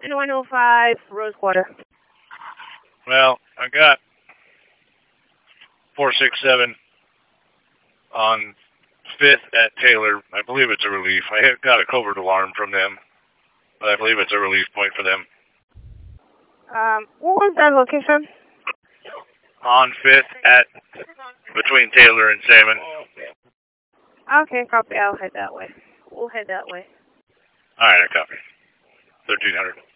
And 105 Rose Quarter. Well, I got 467 on 5th at Taylor. I believe it's a relief. I got a covert alarm from them, but I believe it's a relief point for them. What was that location? On 5th at between Taylor and Salmon. Okay, copy. I'll head that way. We'll head that way. All right, I copy. 1300.